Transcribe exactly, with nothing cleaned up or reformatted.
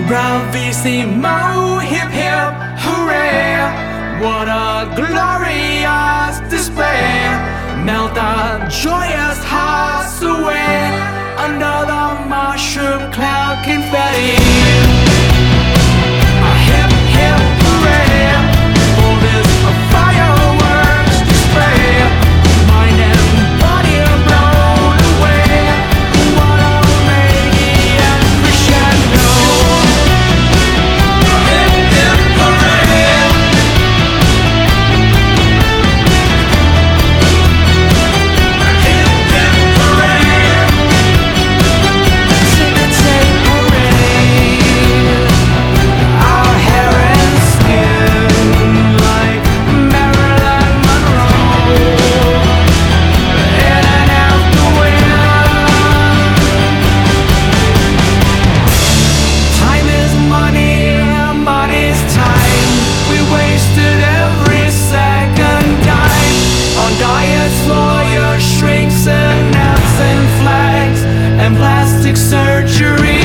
Bravissimo, hip hip, hooray! What a glorious display! Melt our joyous hearts away under the mushroom cloud confetti. A hip hip hooray for this fireworks display. Mind and body are blown away. What a radiant crescendo. Hip hip hooray. Hip hip hooray. Sing and say hooray. Our hair and skin like Marilyn Monroe in an afterwind. Time is money, money's time. We wasted every second dime on diets for your shrinks and naps and flags and plastic surgery.